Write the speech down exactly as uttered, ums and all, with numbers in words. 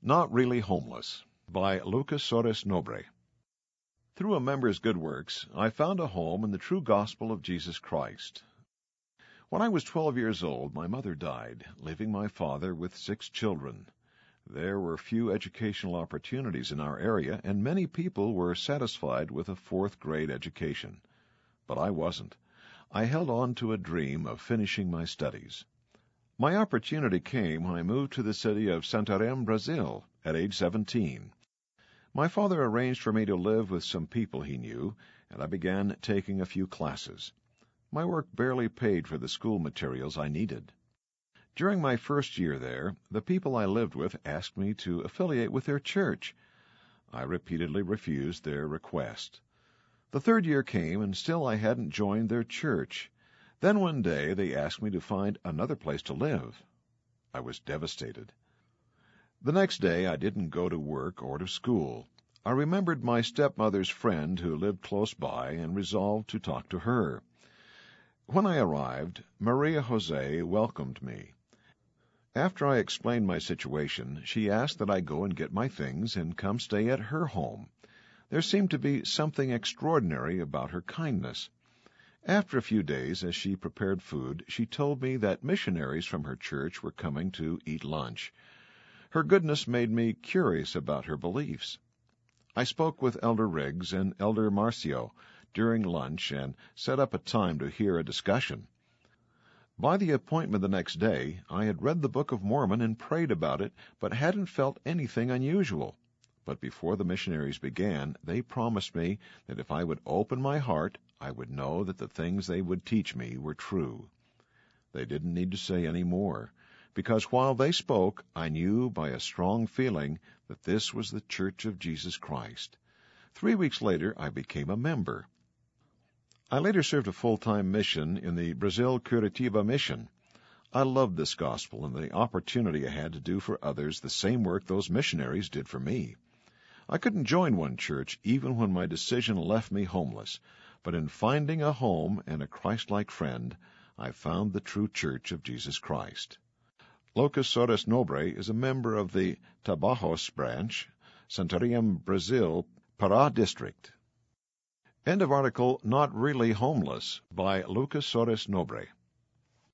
Not Really Homeless by Lucas Soares Nobre. Through a member's good works, I found a home in the true gospel of Jesus Christ. When I was twelve years old, my mother died, leaving my father with six children. There were few educational opportunities in our area, and many people were satisfied with a fourth-grade education. But I wasn't. I held on to a dream of finishing my studies. My opportunity came when I moved to the city of Santarém, Brazil, at age seventeen. My father arranged for me to live with some people he knew, and I began taking a few classes. My work barely paid for the school materials I needed. During my first year there, the people I lived with asked me to affiliate with their church. I repeatedly refused their request. The third year came, and still I hadn't joined their church. Then one day they asked me to find another place to live. I was devastated. The next day I didn't go to work or to school. I remembered my stepmother's friend who lived close by and resolved to talk to her. When I arrived, Maria Jose welcomed me. After I explained my situation, she asked that I go and get my things and come stay at her home. There seemed to be something extraordinary about her kindness. After a few days, as she prepared food, she told me that missionaries from her church were coming to eat lunch. Her goodness made me curious about her beliefs. I spoke with Elder Riggs and Elder Marcio during lunch and set up a time to hear a discussion. By the appointment the next day, I had read the Book of Mormon and prayed about it, but hadn't felt anything unusual. But before the missionaries began, they promised me that if I would open my heart, I would know that the things they would teach me were true. They didn't need to say any more, because while they spoke, I knew by a strong feeling that this was the Church of Jesus Christ. Three weeks later, I became a member. I later served a full-time mission in the Brazil Curitiba Mission. I loved this gospel and the opportunity I had to do for others the same work those missionaries did for me. I couldn't join one church even when my decision left me homeless, but in finding a home and a Christ-like friend, I found the true Church of Jesus Christ. Lucas Soares Nobre is a member of the Tabajos branch, Santarém, Brazil, Pará district. End of article Not Really Homeless by Lucas Soares Nobre.